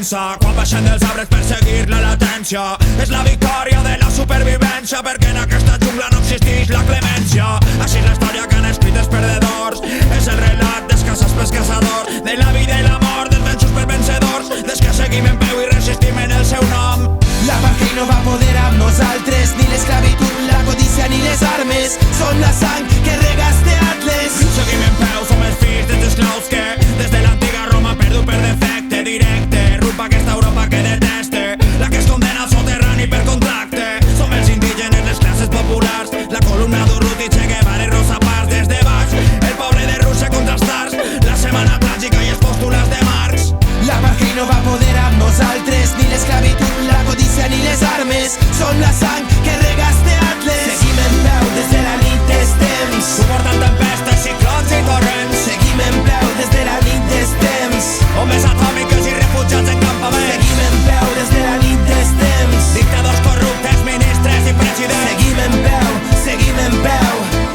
comença quan baixem dels arbres per seguir la latència. És la victòria de la supervivència, perquè en aquesta jungla no existeix la clemència. Així és la història que han escrit els perdedors, és el relat dels caçats pels caçadors, de la vida i la mort, dels vençuts per vencedors, des que seguim en peu i resistim en el seu nom. La pàtria no va poder amb nosaltres, ni l'esclavitud, la codícia ni les armes. Són la sang que regaste Atles. Seguim en peu, som els fills dels esclaus que des de l'antiga Roma han perdut per defecte directe rumb a aquesta Europa que deteste, la que es condena al soterrani per contracte. Som els indígenes, les classes populars, la columna d'Urruti, Che Guevara i Rosa Parks. Des de baix, el poble de Rússia contra els tars, la setmana tràgica i els postulats de Marx. La pàtria no va poder amb nosaltres, ni l'esclavitud, la codícia ni les armes. Són la sang que regaste Atles. Seguim en peu des de la nit dels temps, suportant tempestes, ciclons i torrents. seguim en peu des de la nit dels temps, Bombes atòmiques i refugiats en campaments. seguim en peu des de la nit dels temps, Dictadors corruptes, ministres i presidents. seguim en peu, seguim en peu.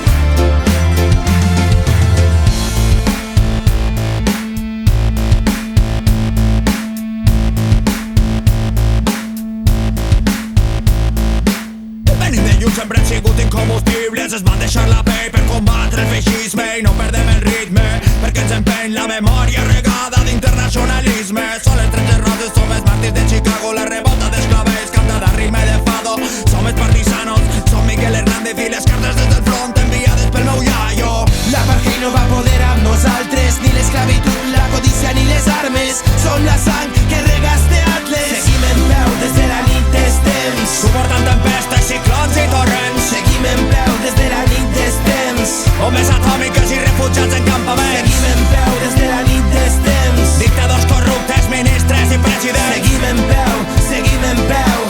Venim de lluny, sempre hem sigut incombustibles. Es van deixar la pell per combatre el feixisme i no perdem el ritme, perquè ens empeny la memòria regada d'internacionalisme. Són les 13 roses, som els màrtirs de Chicago, la revolta dels clavells cantada a ritme de fado. Som els partisanos, som Miguel Hernández i les cartes des del front enviades pel meu iaio. La pàtria no va poder amb nosaltres, ni l'esclavitud, la codícia ni les armes. Són la sang que regaste Atles. Seguim en peu des de la nit dels temps, Suportant tempestes, ciclons i torrents. seguim en peu des de la nit dels temps, Bombes atòmiques i refugiats en campaments. seguim en peu des de la nit dels temps, Dictadors corruptes, ministres i presidents. seguim en peu, seguim en peu.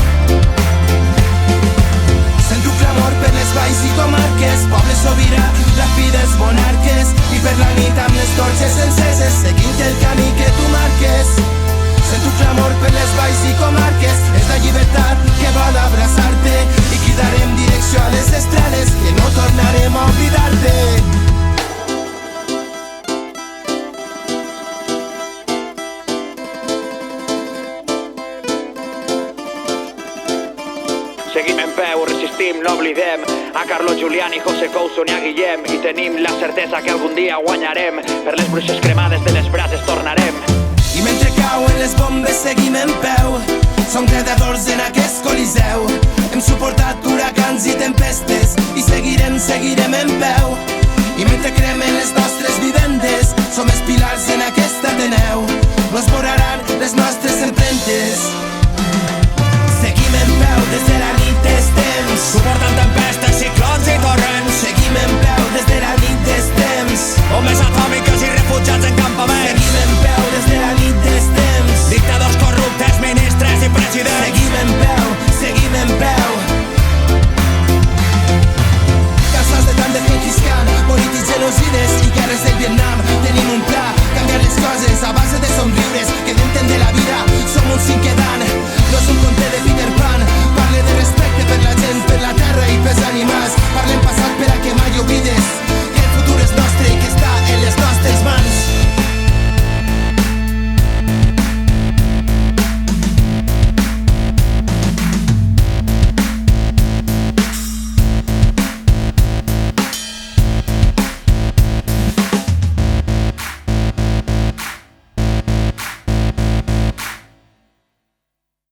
Sento clamor per les valls i comarques, poble sobirà, la fi dels monarques. I per la nit amb les torxes enceses, seguint el camí que tu marques. Sento clamor per les valls i comarques, és la llibertat que vol abraçar-te, i cridarem direcció a les estrelles, que no tornarem a oblidar-te. Seguim en peu, resistim, no oblidem a Carlos Giuliani, José Couso i a Guillem, i tenim la certesa que algun dia guanyarem. Per les bruixes cremades de les brases tornarem. I mentre cauen les bombes seguim en peu, som gladiadors en aquest col·li